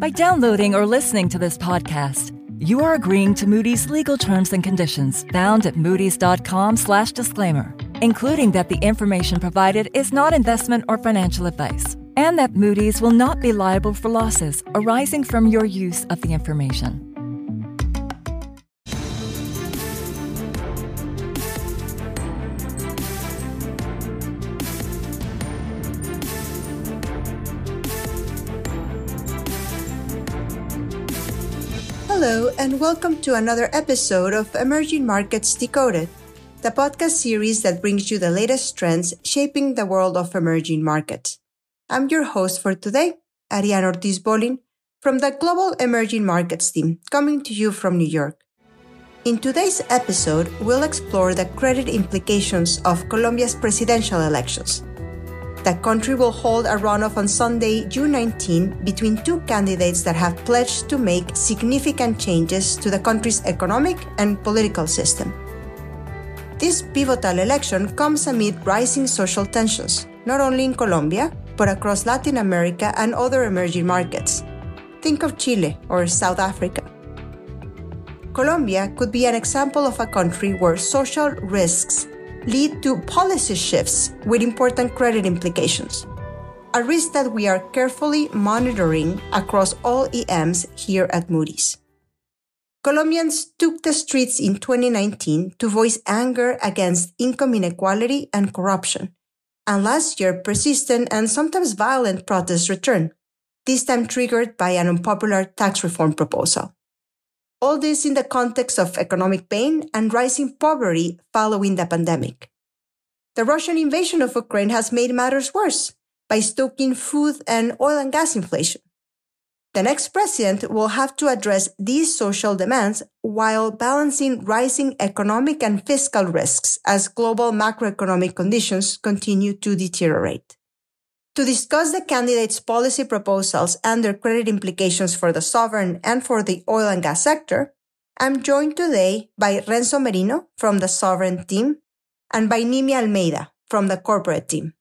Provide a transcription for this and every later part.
By downloading or listening to this podcast, you are agreeing to Moody's legal terms and conditions found at moodys.com/disclaimer, including that the information provided is not investment or financial advice, and that Moody's will not be liable for losses arising from your use of the information. Hello, and welcome to another episode of Emerging Markets Decoded, the podcast series that brings you the latest trends shaping the world of emerging markets. I'm your host for today, Ariane Ortiz-Bolin, from the Global Emerging Markets team, coming to you from New York. In today's episode, we'll explore the credit implications of Colombia's presidential elections. The country will hold a runoff on Sunday, June 19, between two candidates that have pledged to make significant changes to the country's economic and political system. This pivotal election comes amid rising social tensions, not only in Colombia, but across Latin America and other emerging markets. Think of Chile or South Africa. Colombia could be an example of a country where social risks lead to policy shifts with important credit implications, a risk that we are carefully monitoring across all EMs here at Moody's. Colombians took the streets in 2019 to voice anger against income inequality and corruption, and last year persistent and sometimes violent protests returned, this time triggered by an unpopular tax reform proposal. All this in the context of economic pain and rising poverty following the pandemic. The Russian invasion of Ukraine has made matters worse by stoking food and oil and gas inflation. The next president will have to address these social demands while balancing rising economic and fiscal risks as global macroeconomic conditions continue to deteriorate. To discuss the candidates' policy proposals and their credit implications for the sovereign and for the oil and gas sector, I'm joined today by Renzo Merino from the sovereign team and by Nimia Almeida from the corporate team.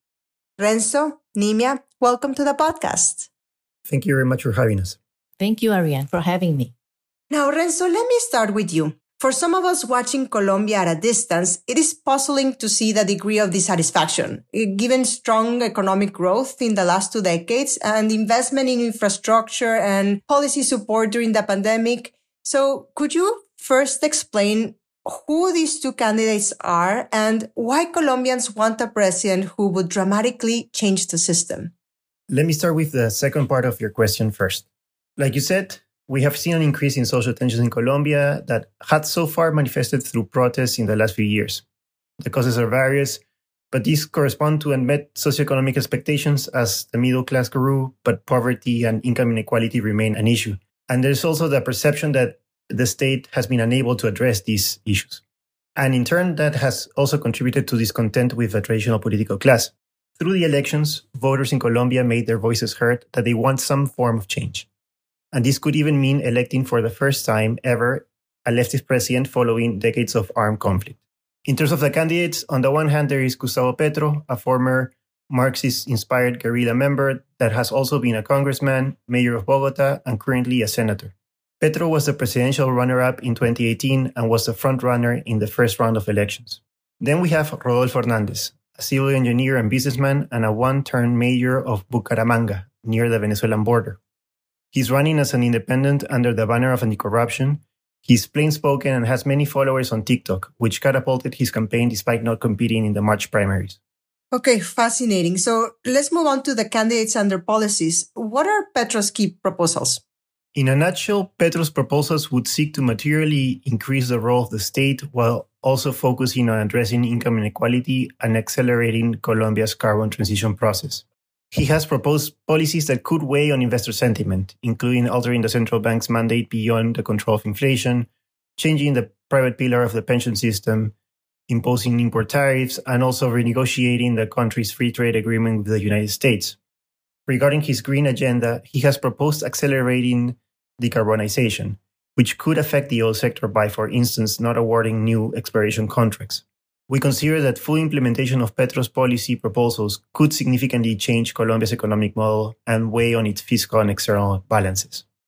Renzo, Nimia, welcome to the podcast. Thank you very much for having us. Thank you, Ariane, for having me. Now, Renzo, let me start with you. For some of us watching Colombia at a distance, it is puzzling to see the degree of dissatisfaction, given strong economic growth in the last 2 decades and investment in infrastructure and policy support during the pandemic. So could you first explain who these two candidates are and why Colombians want a president who would dramatically change the system? Let me start with the second part of your question first. Like you said, we have seen an increase in social tensions in Colombia that had so far manifested through protests in the last few years. The causes are various, but these correspond to unmet socioeconomic expectations as the middle class grew, but poverty and income inequality remain an issue. And there's also the perception that the state has been unable to address these issues. And in turn, that has also contributed to discontent with the traditional political class. Through the elections, voters in Colombia made their voices heard that they want some form of change. And this could even mean electing for the first time ever a leftist president following decades of armed conflict. In terms of the candidates, on the one hand, there is Gustavo Petro, a former Marxist-inspired guerrilla member that has also been a congressman, mayor of Bogota, and currently a senator. Petro was the presidential runner-up in 2018 and was the front-runner in the first round of elections. Then we have Rodolfo Hernández, a civil engineer and businessman and a one-term mayor of Bucaramanga, near the Venezuelan border. He's running as an independent under the banner of anti-corruption. He's plain-spoken and has many followers on TikTok, which catapulted his campaign despite not competing in the March primaries. Okay, fascinating. So let's move on to the candidates and their policies. What are Petro's key proposals? In a nutshell, Petro's proposals would seek to materially increase the role of the state while also focusing on addressing income inequality and accelerating Colombia's carbon transition process. He has proposed policies that could weigh on investor sentiment, including altering the central bank's mandate beyond the control of inflation, changing the private pillar of the pension system, imposing import tariffs, and also renegotiating the country's free trade agreement with the United States. Regarding his green agenda, he has proposed accelerating decarbonization, which could affect the oil sector by, for instance, not awarding new exploration contracts. We consider that full implementation of Petro's policy proposals could significantly change Colombia's economic model and weigh on its fiscal and external balances.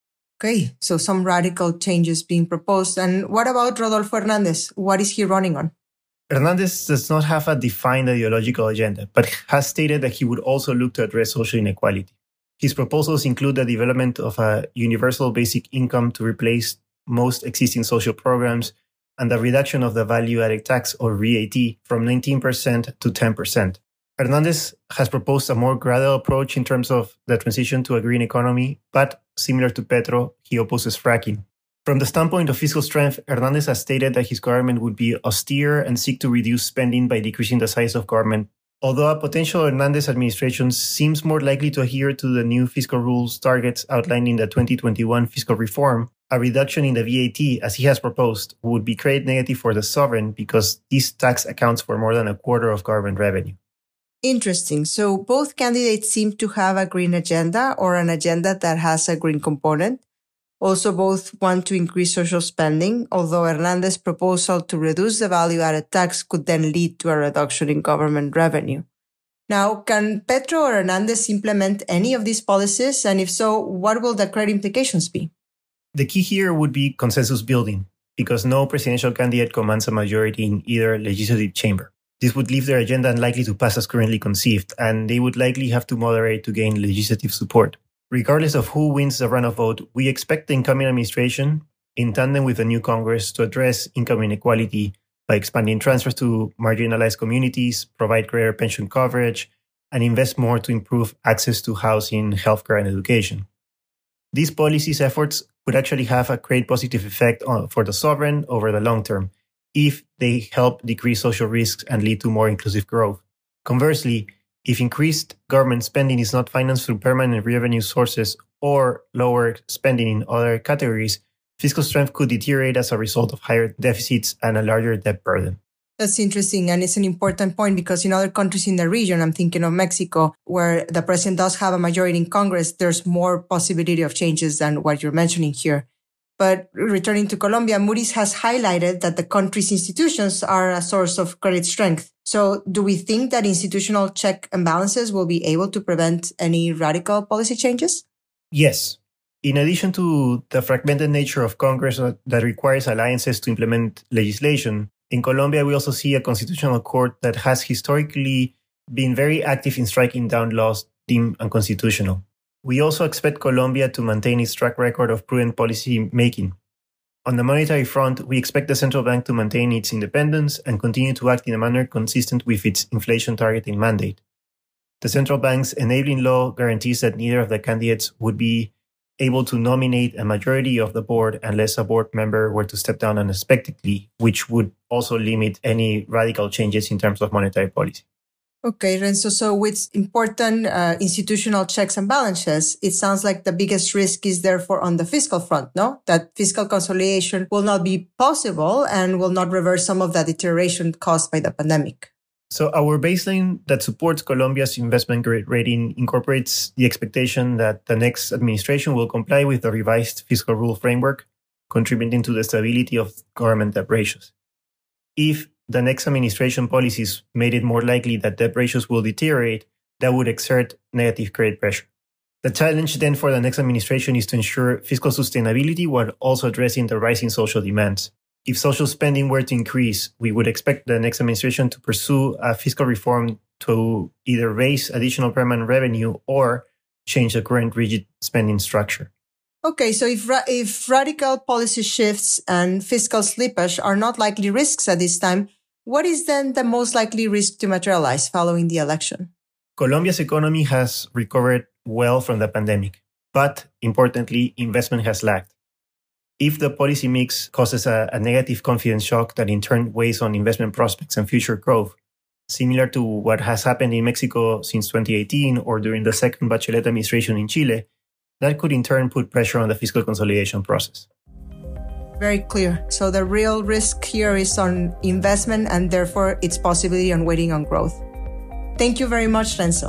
Okay, so some radical changes being proposed. And what about Rodolfo Hernandez? What is he running on? Hernandez does not have a defined ideological agenda, but has stated that he would also look to address social inequality. His proposals include the development of a universal basic income to replace most existing social programs and the reduction of the value-added tax, or VAT, from 19% to 10%. Hernandez has proposed a more gradual approach in terms of the transition to a green economy, but similar to Petro, he opposes fracking. From the standpoint of fiscal strength, Hernandez has stated that his government would be austere and seek to reduce spending by decreasing the size of government. Although a potential Hernandez administration seems more likely to adhere to the new fiscal rules targets outlined in the 2021 fiscal reform, a reduction in the VAT, as he has proposed, would be great negative for the sovereign because this tax accounts for more than a quarter of government revenue. Interesting. So both candidates seem to have a green agenda or an agenda that has a green component. Also, both want to increase social spending, although Hernandez's proposal to reduce the value-added tax could then lead to a reduction in government revenue. Now, can Petro or Hernandez implement any of these policies? And if so, what will the credit implications be? The key here would be consensus building, because no presidential candidate commands a majority in either legislative chamber. This would leave their agenda unlikely to pass as currently conceived, and they would likely have to moderate to gain legislative support. Regardless of who wins the runoff vote, we expect the incoming administration, in tandem with the new Congress, to address income inequality by expanding transfers to marginalized communities, provide greater pension coverage, and invest more to improve access to housing, healthcare, and education. These policies efforts would actually have a great positive effect for the sovereign over the long term if they help decrease social risks and lead to more inclusive growth. Conversely, if increased government spending is not financed through permanent revenue sources or lower spending in other categories, fiscal strength could deteriorate as a result of higher deficits and a larger debt burden. That's interesting, and it's an important point because in other countries in the region, I'm thinking of Mexico, where the president does have a majority in Congress, there's more possibility of changes than what you're mentioning here. But returning to Colombia, Moody's has highlighted that the country's institutions are a source of credit strength. So do we think that institutional check and balances will be able to prevent any radical policy changes? Yes. In addition to the fragmented nature of Congress that requires alliances to implement legislation, in Colombia we also see a constitutional court that has historically been very active in striking down laws deemed unconstitutional. We also expect Colombia to maintain its track record of prudent policy making. On the monetary front, we expect the central bank to maintain its independence and continue to act in a manner consistent with its inflation targeting mandate. The central bank's enabling law guarantees that neither of the candidates would be able to nominate a majority of the board unless a board member were to step down unexpectedly, which would also limit any radical changes in terms of monetary policy. Okay, Renzo. So with important institutional checks and balances, it sounds like the biggest risk is therefore on the fiscal front, no? That fiscal consolidation will not be possible and will not reverse some of the deterioration caused by the pandemic. So our baseline that supports Colombia's investment grade rating incorporates the expectation that the next administration will comply with the revised fiscal rule framework, contributing to the stability of government debt ratios. If the next administration policies made it more likely that debt ratios will deteriorate, that would exert negative credit pressure. The challenge then for the next administration is to ensure fiscal sustainability while also addressing the rising social demands. If social spending were to increase, we would expect the next administration to pursue a fiscal reform to either raise additional permanent revenue or change the current rigid spending structure. Okay, so if radical policy shifts and fiscal slippage are not likely risks at this time, what is then the most likely risk to materialize following the election? Colombia's economy has recovered well from the pandemic, but importantly, investment has lagged. If the policy mix causes a negative confidence shock that in turn weighs on investment prospects and future growth, similar to what has happened in Mexico since 2018 or during the second Bachelet administration in Chile, that could in turn put pressure on the fiscal consolidation process. Very clear. So the real risk here is on investment and therefore its possibility on waiting on growth. Thank you very much, Renzo.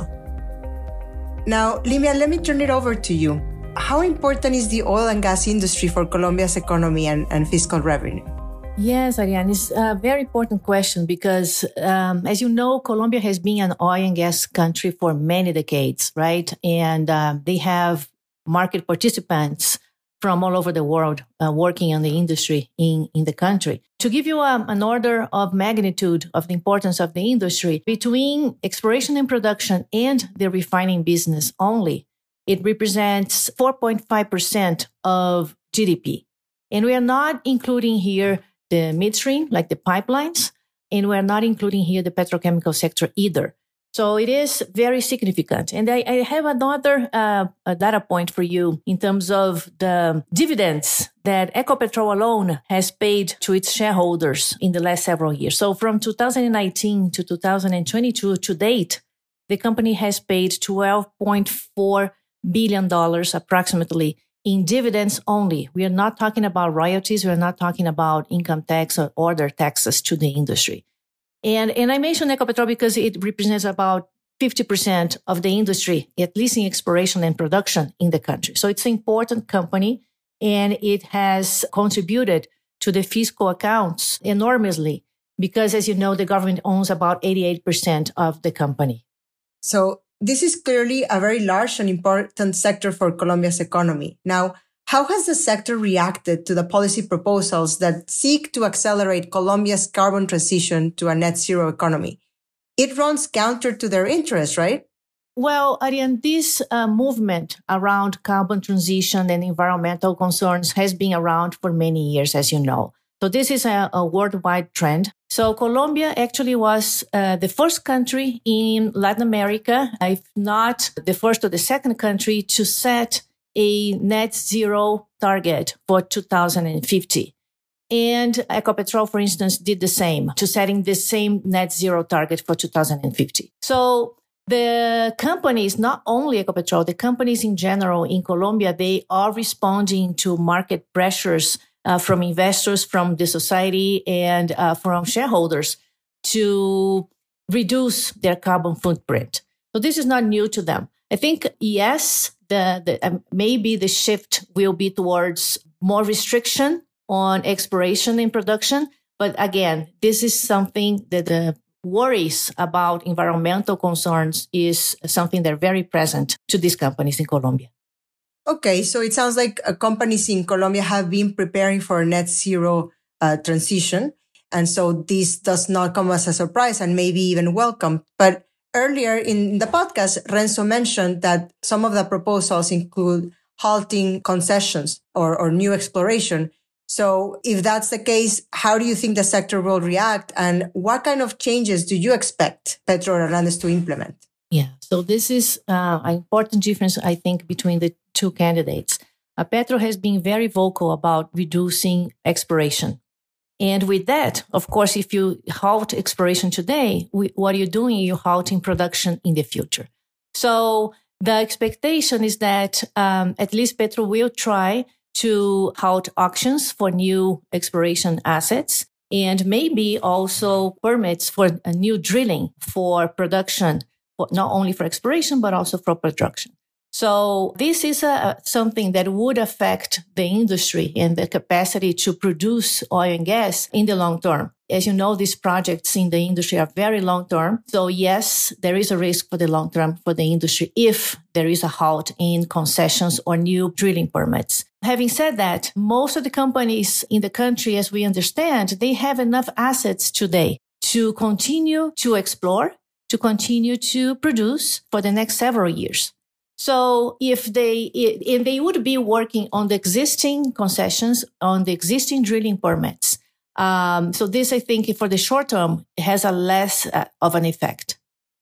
Now, Limia, let me turn it over to you. How important is the oil and gas industry for Colombia's economy and fiscal revenue? Yes, Ariane, it's a very important question because, as you know, Colombia has been an oil and gas country for many decades, right? And they have market participants from all over the world working in the industry in the country. To give you an order of magnitude of the importance of the industry, between exploration and production and the refining business only, it represents 4.5% of GDP. And we are not including here the midstream, like the pipelines, and we're not including here the petrochemical sector either. So it is very significant. And I have another data point for you in terms of the dividends that Ecopetrol alone has paid to its shareholders in the last several years. So from 2019 to 2022 to date, the company has paid $12.4 billion approximately in dividends only. We are not talking about royalties. We are not talking about income tax or other taxes to the industry. And I mentioned Ecopetrol because it represents about 50% of the industry, at least in exploration and production in the country. So it's an important company, and it has contributed to the fiscal accounts enormously because, as you know, the government owns about 88% of the company. So this is clearly a very large and important sector for Colombia's economy. Now, how has the sector reacted to the policy proposals that seek to accelerate Colombia's carbon transition to a net zero economy? It runs counter to their interests, right? Well, Ariane, this movement around carbon transition and environmental concerns has been around for many years, as you know. So this is a worldwide trend. So Colombia actually was the first country in Latin America, if not the first or the second country, to set a net zero target for 2050. And Ecopetrol, for instance, did the same, to setting the same net zero target for 2050. So the companies, not only Ecopetrol, the companies in general in Colombia, they are responding to market pressures from investors, from the society, and from shareholders to reduce their carbon footprint. So this is not new to them. I think, yes, maybe the shift will be towards more restriction on exploration and production. But again, this is something that the worries about environmental concerns is something that are very present to these companies in Colombia. Okay, so it sounds like companies in Colombia have been preparing for a net zero transition. And so this does not come as a surprise and maybe even welcome. But earlier in the podcast, Renzo mentioned that some of the proposals include halting concessions or new exploration. So if that's the case, how do you think the sector will react? And what kind of changes do you expect Petro Hernandez to implement? Yeah, so this is an important difference, I think, between the two candidates. Petro has been very vocal about reducing exploration. And with that, of course, if you halt exploration today, what you're doing, you're halting production in the future. So the expectation is that at least Petro will try to halt auctions for new exploration assets and maybe also permits for a new drilling for production, not only for exploration, but also for production. So this is something that would affect the industry and the capacity to produce oil and gas in the long term. As you know, these projects in the industry are very long term. So yes, there is a risk for the long term for the industry if there is a halt in concessions or new drilling permits. Having said that, most of the companies in the country, as we understand, they have enough assets today to continue to explore, to continue to produce for the next several years. So if they would be working on the existing concessions, on the existing drilling permits. So this, I think, for the short term, has a less of an effect.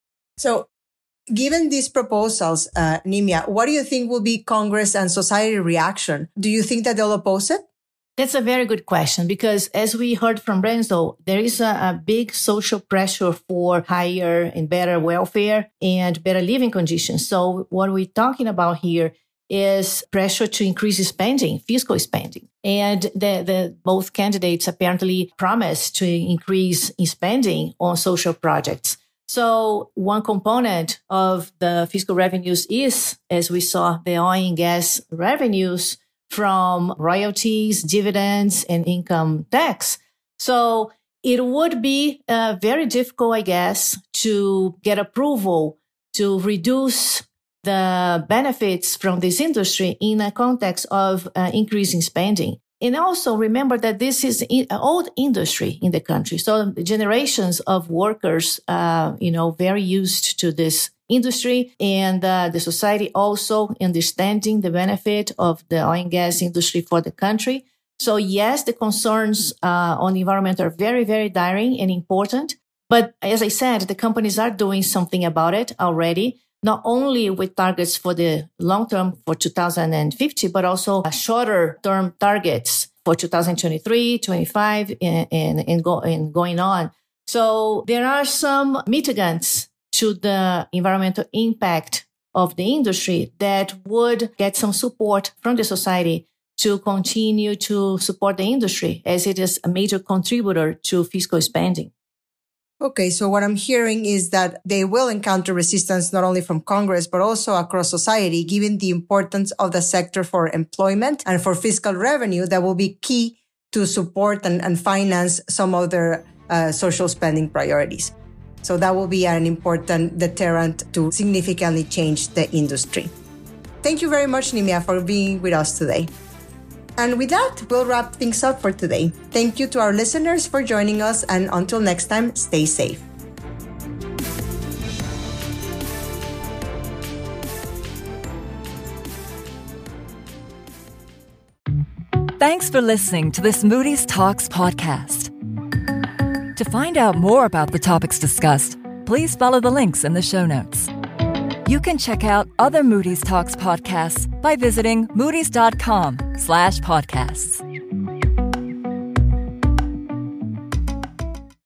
So given these proposals, Nimia, what do you think will be Congress and society reaction? Do you think that they'll oppose it? That's a very good question, because as we heard from Renzo, there is a big social pressure for higher and better welfare and better living conditions. So what we're talking about here is pressure to increase spending, fiscal spending. And the both candidates apparently promised to increase spending on social projects. So one component of the fiscal revenues is, as we saw, the oil and gas revenues from royalties, dividends, and income tax. So it would be very difficult, I guess, to get approval to reduce the benefits from this industry in a context of increasing spending. And also remember that this is an old industry in the country. So generations of workers, very used to this industry, and the society also understanding the benefit of the oil and gas industry for the country. So yes, the concerns on the environment are very, very dire and important. But as I said, the companies are doing something about it already, not only with targets for the long term for 2050, but also shorter term targets for 2023, 25, and going on. So there are some mitigants to the environmental impact of the industry that would get some support from the society to continue to support the industry, as it is a major contributor to fiscal spending. Okay, so what I'm hearing is that they will encounter resistance not only from Congress, but also across society, given the importance of the sector for employment and for fiscal revenue that will be key to support and finance some of their social spending priorities. So that will be an important deterrent to significantly change the industry. Thank you very much, Nimia, for being with us today. And with that, we'll wrap things up for today. Thank you to our listeners for joining us, and until next time, stay safe. Thanks for listening to this Moody's Talks podcast. To find out more about the topics discussed, please follow the links in the show notes. You can check out other Moody's Talks podcasts by visiting moodys.com/podcasts.